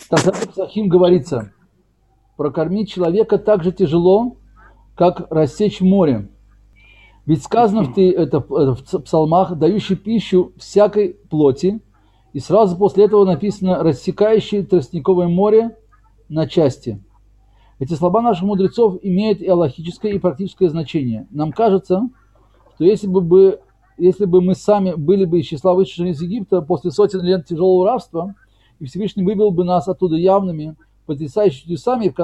Трактате Псахим говорится, прокормить человека так же тяжело, как рассечь море. Ведь сказано в псалмах, дающий пищу всякой плоти, и сразу после этого написано рассекающий тростниковое море на части. Эти слова наших мудрецов имеют и аллахическое, и практическое значение. Нам кажется, что если бы мы сами были бы из числа вышедших из Египта после сотен лет тяжелого рабства, и Всевышний вывел бы нас оттуда явными, потрясающими чудесами, и в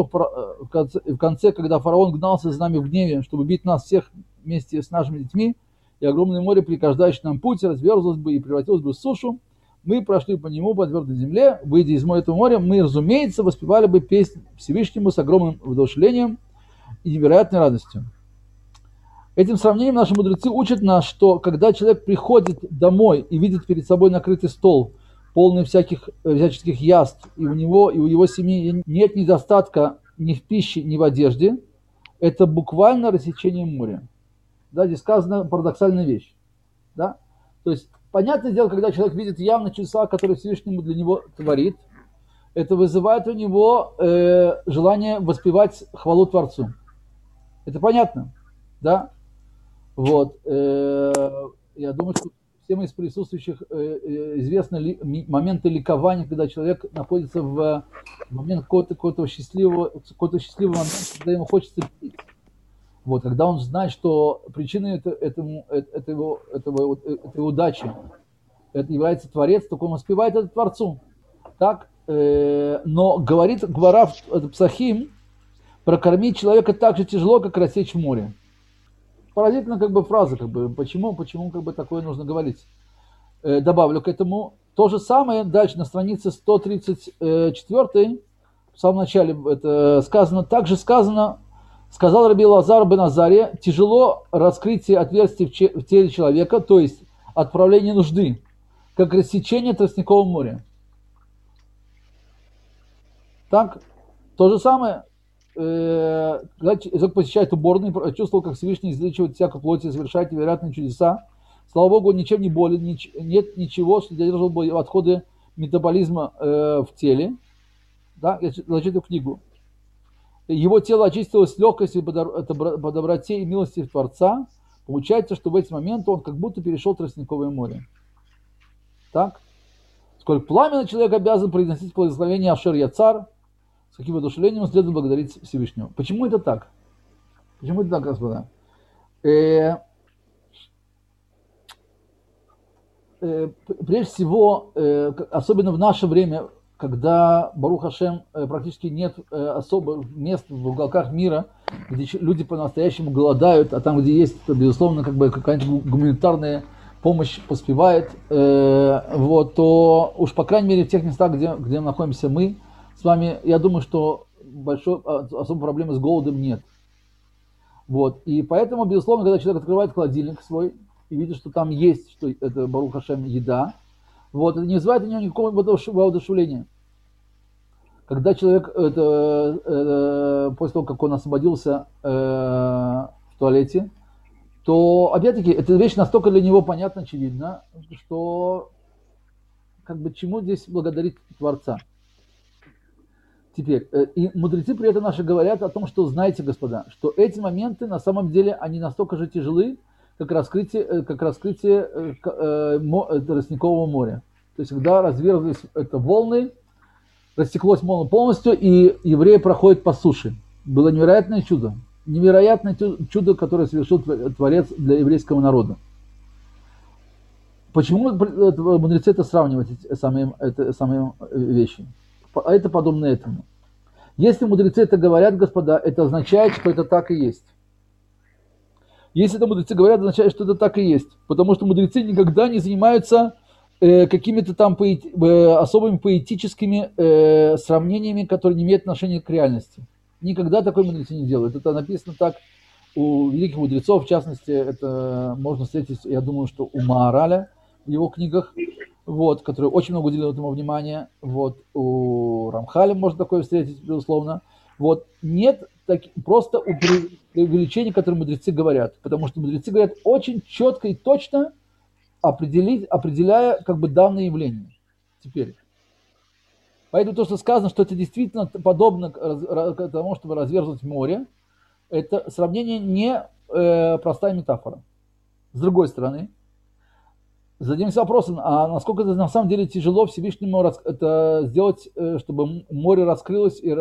конце, когда фараон гнался за нами в гневе, чтобы убить нас всех вместе с нашими детьми, и огромное море, преграждающее нам путь, разверзлось бы и превратилось бы в сушу, мы прошли по нему по твердой земле, выйдя из этого моря, мы, разумеется, воспевали бы песнь Всевышнему с огромным воодушевлением и невероятной радостью. Этим сравнением наши мудрецы учат нас, что когда человек приходит домой и видит перед собой накрытый стол, полный всяческих яств, и у него и у его семьи нет недостатка ни в пище, ни в одежде, это буквально рассечение моря. Да, здесь сказана парадоксальная вещь. Да? То есть, понятное дело, когда человек видит явно чудеса, которые Всевышний для него творит, это вызывает у него желание воспевать хвалу Творцу. Это понятно, да? Вот. Я думаю, что всем из присутствующих известны моменты ликования, когда человек находится в момент какого-то счастливого момента, когда ему хочется пить. Вот, когда он знает, что причиной этой удачи это является Творец, только он воспевает это Творцу. Так? Но говорит Гмара в Псахим, прокормить человека так же тяжело, как рассечь море. Поразительная фраза, почему такое нужно говорить. Добавлю к этому то же самое дальше на странице 134, в самом начале это сказано, также сказано, сказал Раби Элазар бен Азария, тяжело раскрытие отверстий в теле человека, то есть отправление нужды, как рассечение тростникового моря. Так, то же самое. Когда человек посещает уборную, чувствовал, как Всевышний излечивает всякую плоть и совершает невероятные чудеса. Слава Богу, он ничем не болен, нет ничего, что задерживало бы отходы метаболизма в теле. Да? Я зачитаю книгу. Его тело очистилось с легкостью по доброте и милости Творца. Получается, что в эти моменты он как будто перешел тростниковое море. Так? Сколько пламенно человек обязан произносить благословение Ашер Яцар, с каким воодушевлением следует благодарить Всевышнего. Почему это так? Почему это так, господа? Прежде всего, особенно в наше время, когда, Барух Ашем, практически нет особых мест в уголках мира, где люди по-настоящему голодают, а там, где есть, безусловно, какая-нибудь гуманитарная помощь поспевает, вот, то уж, по крайней мере, в тех местах, где находимся мы с вами, я думаю, что особой проблемы с голодом нет. Вот. И поэтому, безусловно, когда человек открывает холодильник свой и видит, что там есть, что это Барух Ашем еда, вот, это не вызывает у него никакого воодушевления. Когда человек, после того, как он освободился в туалете, то, опять-таки, эта вещь настолько для него понятна, очевидна, что чему здесь благодарить Творца. Теперь, и мудрецы при этом наши говорят о том, что, знаете, господа, что эти моменты, на самом деле, они настолько же тяжелы, как раскрытие тростникового моря. То есть, когда разверзлись волны, растеклось море полностью, и евреи проходят по суше. Было невероятное чудо. Невероятное чудо, которое совершил Творец для еврейского народа. Почему мудрецы это сравнивают, эти самые вещи? Это подобно этому. Если мудрецы это говорят, господа, это означает, что это так и есть. Если это мудрецы говорят, это означает, что это так и есть. Потому что мудрецы никогда не занимаются какими-то там особыми поэтическими сравнениями, которые не имеют отношения к реальности. Никогда такой мудрецы не делают. Это написано так у великих мудрецов, в частности, это можно встретить, я думаю, что у Маараля в его книгах, вот, который очень много уделил этому внимания. Вот, у Рамхаля можно такое встретить, безусловно. Вот, нет просто преувеличений, которые мудрецы говорят. Потому что мудрецы говорят очень четко и точно, определяя данное явление. Теперь, Поэтому то, что сказано, что это действительно подобно к тому, чтобы разверзнуть море, это сравнение не простая метафора. С другой стороны, зададимся вопросом, а насколько это на самом деле тяжело Всевышнему это сделать, чтобы море раскрылось и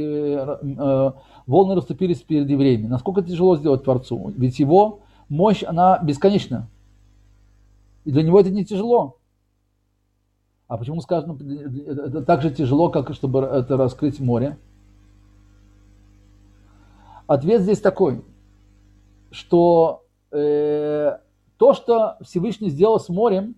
волны расступились перед евреями. Насколько это тяжело сделать Творцу? Ведь его мощь, она бесконечна. И для него это не тяжело. А почему сказано, это так же тяжело, как чтобы это раскрыть море? Ответ здесь такой, что то, что Всевышний сделал с морем,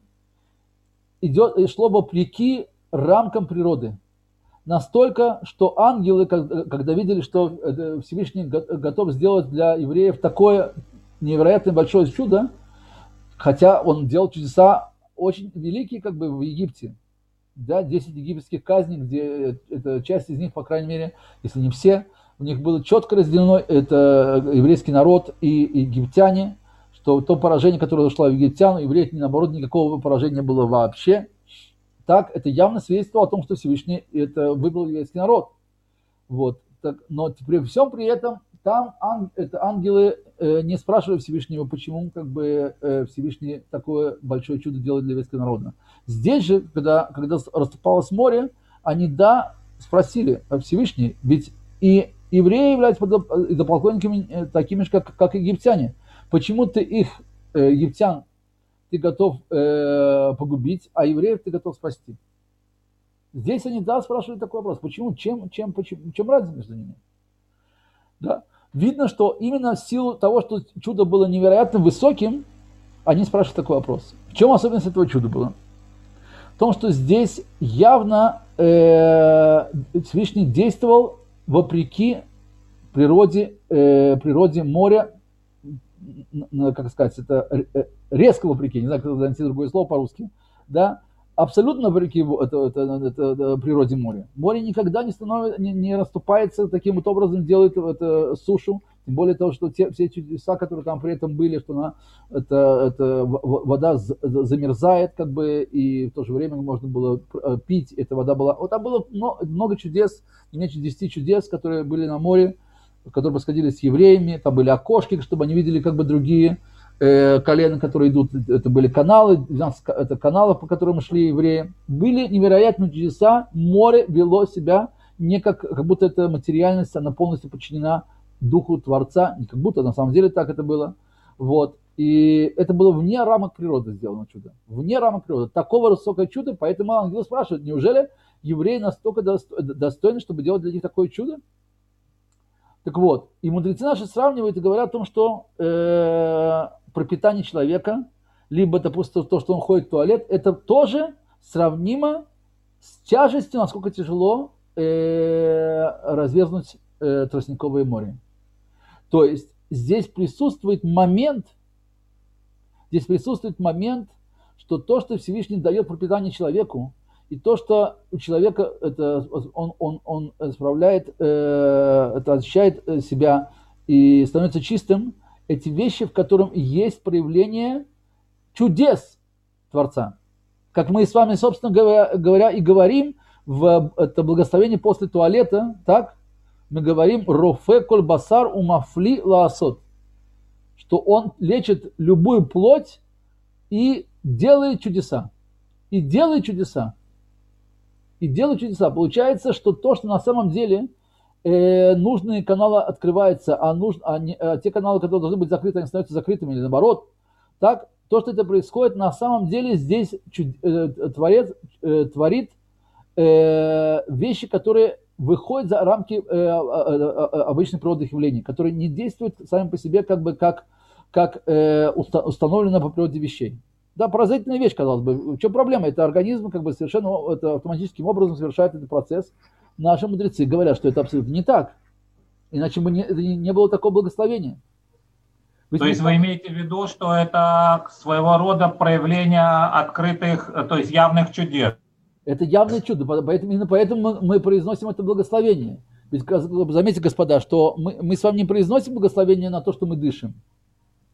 шло вопреки рамкам природы. Настолько, что ангелы, когда видели, что Всевышний готов сделать для евреев такое невероятно большое чудо, хотя он делал чудеса очень великие, как бы в Египте. Да, 10 египетских казней, где это часть из них, по крайней мере, если не все, у них было четко разделено, это еврейский народ и египтяне, что то поражение, которое зашло в египтян, у евреев, наоборот, никакого поражения не было вообще. Так, это явно свидетельство о том, что Всевышний это выбрал еврейский народ. Вот. Так, но при всем при этом там ангелы не спрашивали Всевышнего, почему как бы, Всевышний такое большое чудо делает для еврейского народа. Здесь же, когда расступалось море, они спросили Всевышний, ведь и евреи являются идолопоклонниками такими же, как египтяне. Почему ты их, египтян, ты готов погубить, а евреев ты готов спасти? Здесь они спрашивали такой вопрос. Почему? Чем разница между ними? Да. Видно, что именно в силу того, что чудо было невероятно высоким, они спрашивают такой вопрос. В чем особенность этого чуда была? В том, что здесь явно Всевышний действовал вопреки природе моря, как сказать, это резко вопреки, не знаю, как найти другое слово по-русски, да, абсолютно вопреки это природе моря. Море никогда не расступается таким вот образом, делает сушу, тем более того, что все чудеса, которые там при этом были, что вода замерзает, как бы, и в то же время можно было пить, эта вода была. Вот там было много чудес, не меньше 10 чудес, которые были на море, которые происходили с евреями, там были окошки, чтобы они видели как бы другие колена, которые идут, это были каналы, 12 это каналов, по которым шли евреи. Были невероятные чудеса, море вело себя не как будто это материальность, она полностью подчинена духу Творца, не как будто, на самом деле так это было. Вот. И это было вне рамок природы сделано чудо. Вне рамок природы. Такого высокое чудо, поэтому ангелы спрашивают, неужели евреи настолько достойны, чтобы делать для них такое чудо? Так вот, и мудрецы наши сравнивают и говорят о том, что пропитание человека, либо, допустим, то, что он ходит в туалет, это тоже сравнимо с тяжестью, насколько тяжело разверзнуть тростниковое море. То есть здесь присутствует момент, что то, что Всевышний дает пропитание человеку, и то, что у человека он справляет, это очищает себя и становится чистым, эти вещи, в котором есть проявление чудес Творца. Как мы с вами, собственно говоря, и говорим в это благословение после туалета, так? Мы говорим «Рофе коль басар умафли лаасот», что он лечит любую плоть и делает чудеса. И делает чудеса. Получается, что то, что на самом деле нужные каналы открываются, а те каналы, которые должны быть закрыты, они становятся закрытыми, или наоборот. Так, то, что это происходит, на самом деле здесь Творец творит вещи, которые выходят за рамки обычных природных явлений, которые не действуют сами по себе, как установлено по природе вещей. Да, поразительная вещь, казалось бы. В чем проблема? Это организм как бы совершенно автоматическим образом совершает этот процесс. Наши мудрецы говорят, что это абсолютно не так. Иначе бы не было такого благословения. То есть вы имеете в виду, что это своего рода проявление открытых, то есть явных чудес? Это явное чудо, именно поэтому мы произносим это благословение. Ведь заметьте, господа, что мы с вами не произносим благословение на то, что мы дышим.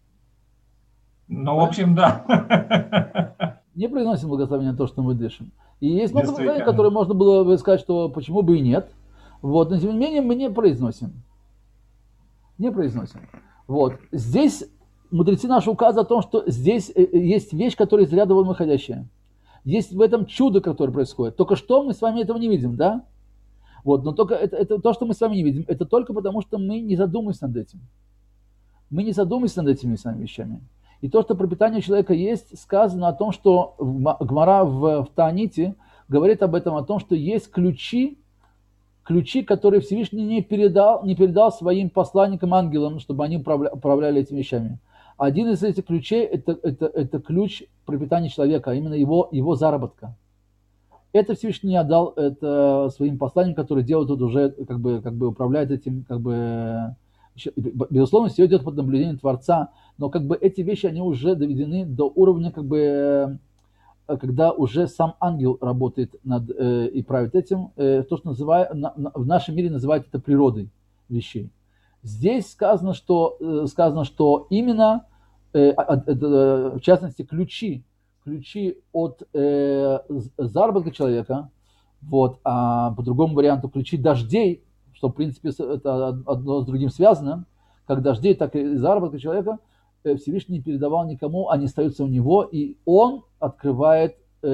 Ну, в общем, да. Не произносим благословение на то, что мы дышим. И есть много предложений, которые можно было бы сказать, что почему бы и нет. Вот, но тем не менее мы не произносим. Не произносим. Вот. Здесь мудрецы наши указывают о том, что здесь есть вещь, которая из ряда вон выходящая. Есть в этом чудо, которое происходит. Только что мы с вами этого не видим, да? Вот, но только это то, что мы с вами не видим, это только потому, что мы не задумываемся над этим. Мы не задумываемся над этими самыми вещами. И то, что пропитание человека есть, сказано о том, что Гмара в Тааните говорит об этом, о том, что есть ключи, которые Всевышний не передал своим посланникам, ангелам, чтобы они управляли этими вещами. Один из этих ключей это ключ пропитания человека, а именно его заработка. Это Всевышний не отдал это своим посланникам, которые делают это уже, как бы управляют этим, безусловно, все идет под наблюдением Творца, но эти вещи, они уже доведены до уровня, когда уже сам ангел работает и правит этим, то, что в нашем мире называют это природой вещей. Здесь сказано, что именно, в частности, ключи от заработка человека, вот, а по другому варианту ключи дождей, что в принципе это одно с другим связано, как дождей, так и заработка человека, Всевышний не передавал никому, они остаются у него, и он открывает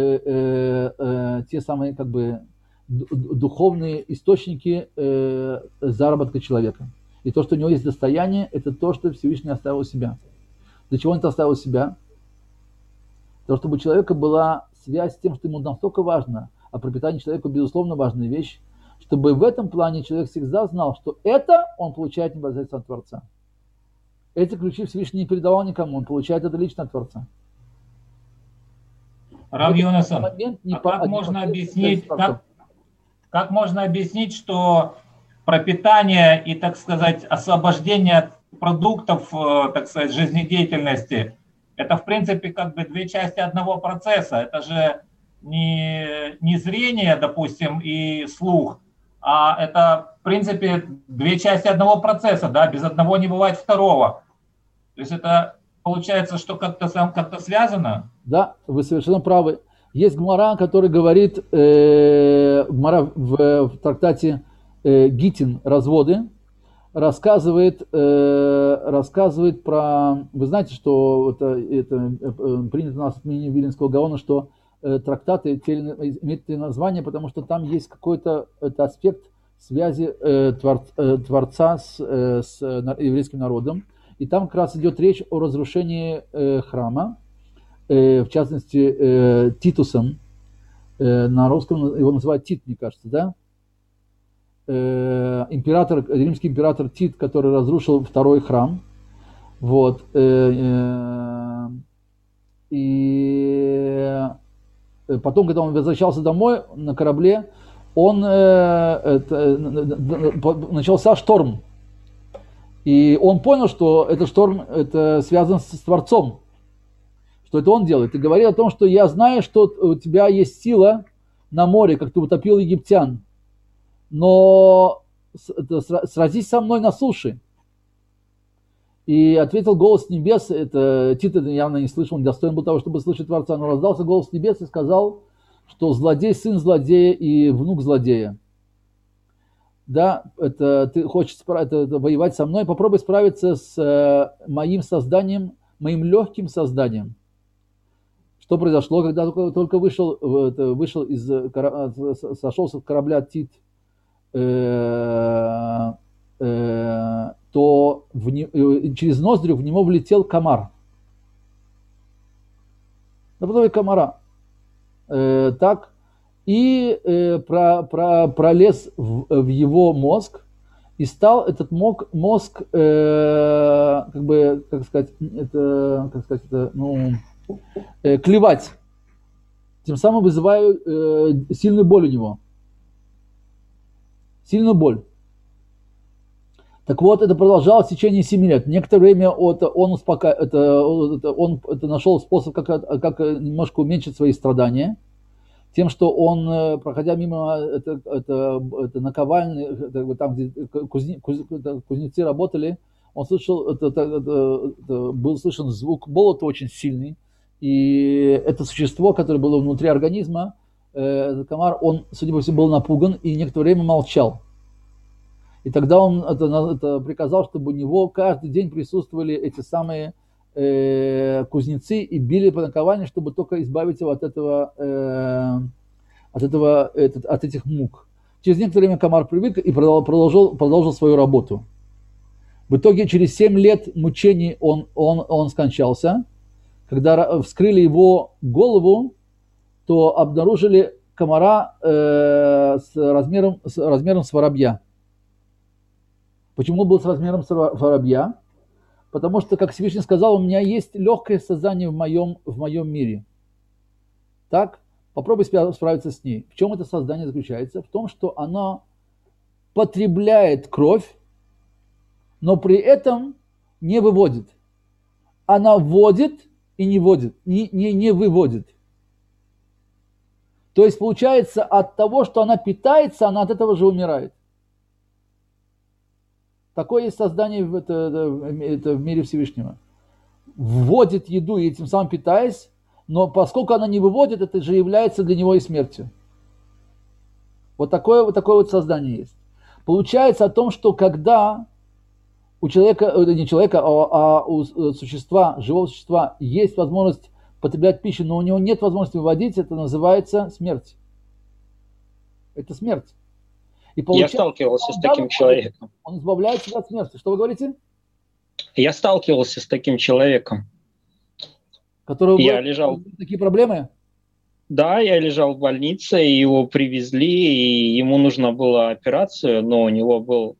те самые духовные источники заработка человека. И то, что у него есть достояние, это то, что Всевышний оставил у себя. Для чего он это оставил у себя? Для того, чтобы у человека была связь с тем, что ему настолько важно, а пропитание человеку, безусловно, важная вещь, чтобы в этом плане человек всегда знал, что это он получает непосредственно от Творца. Эти ключи Всевышний не передавал никому, он получает это лично от Творца. Рав Йонасон, как можно объяснить, что пропитание и, так сказать, освобождение от продуктов, так сказать, жизнедеятельности, это, в принципе, две части одного процесса. Это же не зрение, допустим, и слух, а это, в принципе, две части одного процесса, да, без одного не бывает второго. То есть это получается, что как-то связано? Да, вы совершенно правы. Есть Гмара, который говорит, Гмара в трактате Гитин «Разводы», рассказывает про... Вы знаете, что это принято у нас от мнения Виленского Гаона, что трактаты имеют название, потому что там есть какой-то аспект связи Творца с еврейским народом. И там как раз идет речь о разрушении храма, в частности, Титусом. На русском его называют Тит, мне кажется, да? Римский император Тит, который разрушил второй храм. Вот. И потом, когда он возвращался домой на корабле, начался шторм. И он понял, что этот шторм это связан с Творцом, что это он делает. И говорил о том, что я знаю, что у тебя есть сила на море, как ты утопил египтян, но сразись со мной на суше. И ответил голос небес, это Тит явно не слышал, не достоин был того, чтобы слышать Творца, но раздался голос небес и сказал, что злодей сын злодея и внук злодея. Да, это ты хочешь воевать со мной, попробуй справиться с моим созданием, моим легким созданием. Что произошло, когда только сошелся с корабля Тит, то через ноздри в него влетел комар. Наподобие комара. Так. И пролез в его мозг, и стал этот мозг клевать, тем самым вызывая сильную боль у него. Сильную боль. Так вот, это продолжалось в течение 7 лет. Некоторое время он нашел способ, как немножко уменьшить свои страдания. Тем, что он, проходя мимо наковальни, там, где кузнецы работали, он слышал, был слышен звук болота очень сильный, и это существо, которое было внутри организма, этот комар, он, судя по всему, был напуган и некоторое время молчал. И тогда он это приказал, чтобы у него каждый день присутствовали эти самые кузнецы и били по наковальне, чтобы только избавить его от этих мук. Через некоторое время комар привык и продолжил свою работу. В итоге через 7 лет мучений он скончался. Когда вскрыли его голову, то обнаружили комара с размером с воробья. Почему был с размером с воробья? Потому что, как Всевышний сказал, у меня есть легкое создание в моем мире. Так? Попробуй справиться с ней. В чем это создание заключается? В том, что оно потребляет кровь, но при этом не выводит. Она вводит и не выводит. То есть, получается, от того, что она питается, она от этого же умирает. Такое есть создание в мире Всевышнего. Вводит еду и этим самым питаясь, но поскольку она не выводит, это же является для него и смертью. Вот такое вот создание есть. Получается о том, что когда у человека, не человека, а у существа, живого существа есть возможность потреблять пищу, но у него нет возможности выводить, это называется смерть. Это смерть. И я сталкивался с таким человеком. Он избавляет себя от смерти. Что вы говорите? Я сталкивался с таким человеком. Которого лежал... Такие проблемы? Да, я лежал в больнице, и его привезли, и ему нужна была операция, но у него был,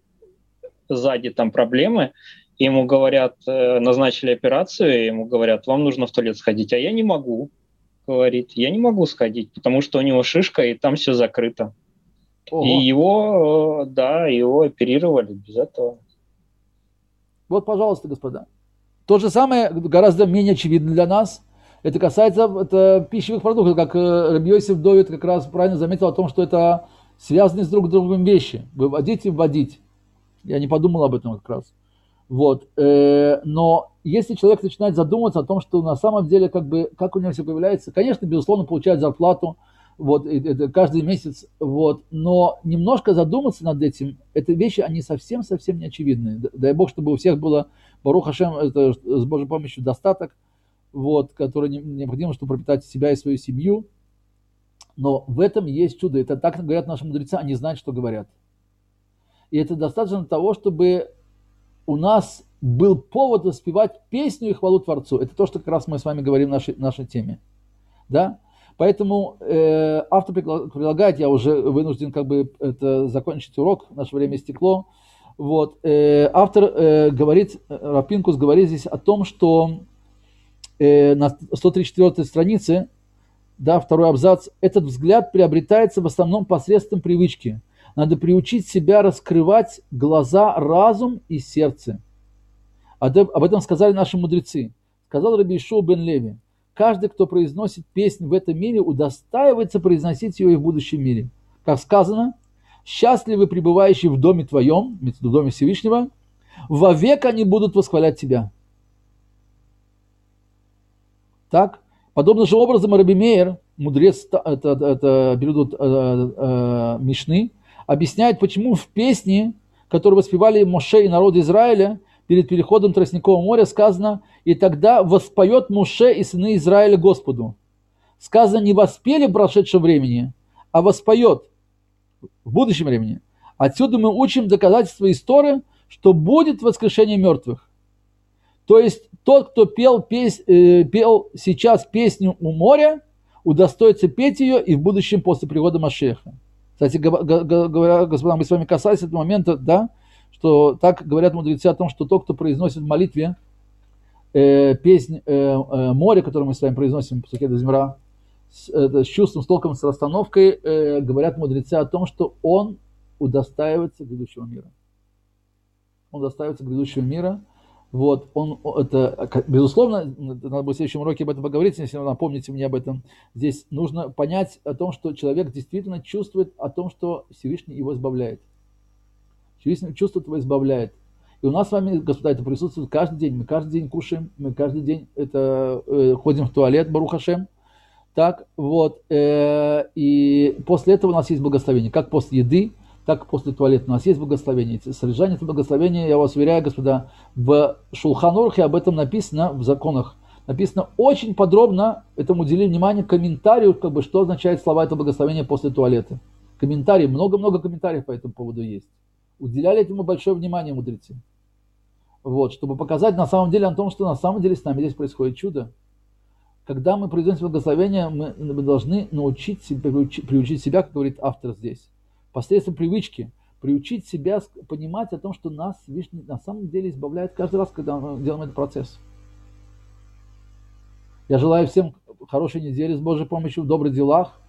сзади там проблемы. Ему говорят, назначили операцию, ему говорят, вам нужно в туалет сходить, а я не могу, говорит, я не могу сходить, потому что у него шишка, и там все закрыто. Ого. И его оперировали без этого. Вот, пожалуйста, господа. То же самое, гораздо менее очевидно для нас. Это касается пищевых продуктов, как Раби Йосеф Довид как раз правильно заметил о том, что это связанные с друг другом вещи. Выводить и вводить. Я не подумал об этом как раз. Вот. Но если человек начинает задумываться о том, что на самом деле, как у него все появляется, конечно, безусловно, получает зарплату, вот, это каждый месяц, вот, но немножко задуматься над этим, эти вещи, они совсем-совсем не очевидны. Дай Бог, чтобы у всех было, Барух Ашем, это с Божьей помощью достаток, вот, который необходимо, чтобы пропитать себя и свою семью, но в этом есть чудо. Это так говорят наши мудрецы, они знают, что говорят. И это достаточно того, чтобы у нас был повод воспевать песню и хвалу Творцу. Это то, что как раз мы с вами говорим в нашей теме. Да? Поэтому автор предлагает, я уже вынужден это закончить урок, наше время истекло. Вот, автор говорит, Рав Пинкус говорит здесь о том, что на 134 странице, да, второй абзац, этот взгляд приобретается в основном посредством привычки. Надо приучить себя раскрывать глаза, разум и сердце. Об этом сказали наши мудрецы. Сказал Раби Йешуа бен Леви: каждый, кто произносит песнь в этом мире, удостаивается произносить ее и в будущем мире. Как сказано: счастливы пребывающие в доме твоем, в доме Всевышнего, вовек они будут восхвалять тебя. Так, подобно же образом Раби Меир, мудрец, это переводут Мишны, объясняет, почему в песне, которую воспевали Моше и народ Израиля перед переходом Тростникового моря, сказано: и тогда воспоет Моше и сыны Израиля Господу. Сказано, не воспели в прошедшем времени, а воспоет в будущем времени. Отсюда мы учим доказательства истории, что будет воскрешение мертвых. То есть тот, кто пел сейчас песню у моря, удостоится петь ее и в будущем после прихода Машеха. Кстати говоря, господа, мы с вами касались этого момента, да, что так говорят мудрецы о том, что тот, кто произносит в молитве песнь моря, которую мы с вами произносим по Сукет Земра, с чувством, с толком, с расстановкой, говорят мудрецы о том, что он удостаивается грядущего мира. Он удостаивается грядущего мира. Вот, безусловно, надо будет в следующем уроке об этом поговорить, если вы напомните мне об этом. Здесь нужно понять о том, что человек действительно чувствует о том, что Всевышний его избавляет. Всевышний чувствует его избавляет. И у нас с вами, господа, это присутствует каждый день. Мы каждый день кушаем, мы каждый день ходим в туалет, Барух Ашем. Так, вот, и после этого у нас есть благословение, как после еды, так и после туалета у нас есть благословение. Содержание этого благословения, я вас уверяю, господа, в Шулхан Орухе об этом написано, в законах, написано очень подробно, этому уделили внимание, комментарию, как бы, что означает слова этого благословения после туалета. Комментарии, много-много комментариев по этому поводу есть. Уделяли этому большое внимание мудрецы. Вот, чтобы показать на самом деле о том, что на самом деле с нами здесь происходит чудо. Когда мы производим благословение, мы должны научить себя, приучить себя, как говорит автор здесь, посредством привычки, приучить себя понимать о том, что нас Всевышний на самом деле избавляет каждый раз, когда мы делаем этот процесс. Я желаю всем хорошей недели с Божьей помощью, в добрых делах.